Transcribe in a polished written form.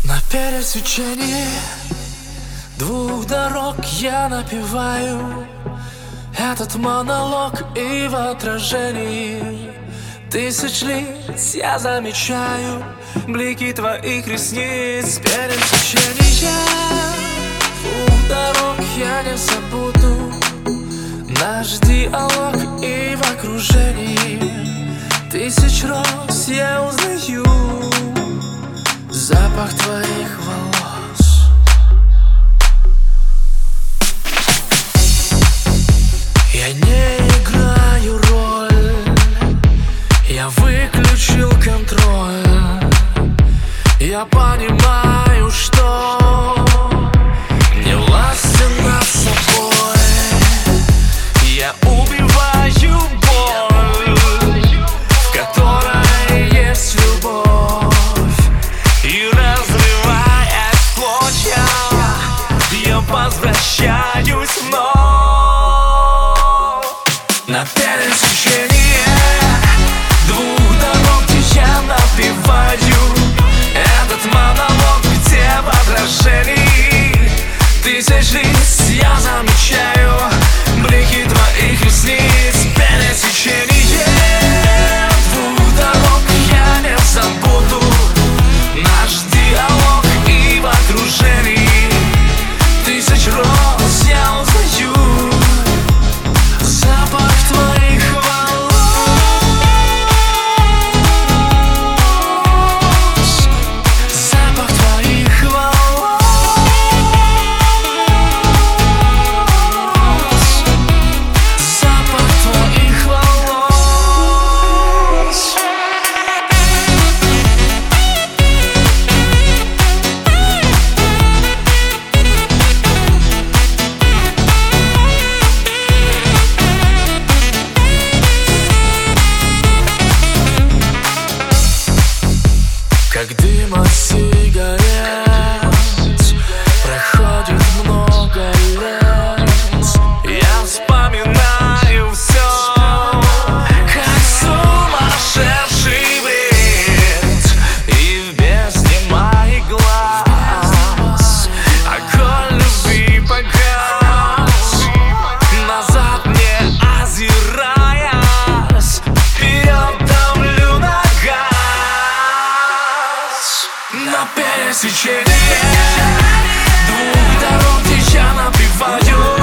На пересечении двух дорог я напеваю этот монолог, и в отражении тысяч лиц я замечаю блики твоих ресниц. Пересечения двух дорог я не забуду наш диалог, и в окружении тысяч роз я узнаю запах твоих волос. Я не играю роль, я выключил контроль. Я понимаю, что не властен над собой. Я убиваю боль, в которой есть любовь, и разрывая клочья, я возвращаюсь вновь. На пересечении двух дорог, где я напеваю этот монолог, где в отражении тысяч лиц я замечаю блики твоих ресниц. Пересечение двух дорог я не забуду наш диалог, и в окружении тысяч роз я узнаю запах твоих волос. Запах твоих волос. Запах твоих волос. Как дым от сигарет проходит много лет, я вспоминаю все, как сумасшедший бред. И в бездне моих глаз огонь любви погас. Назад не озираясь, вперед давлю на газ. На пересечении двух дорог, где я напеваю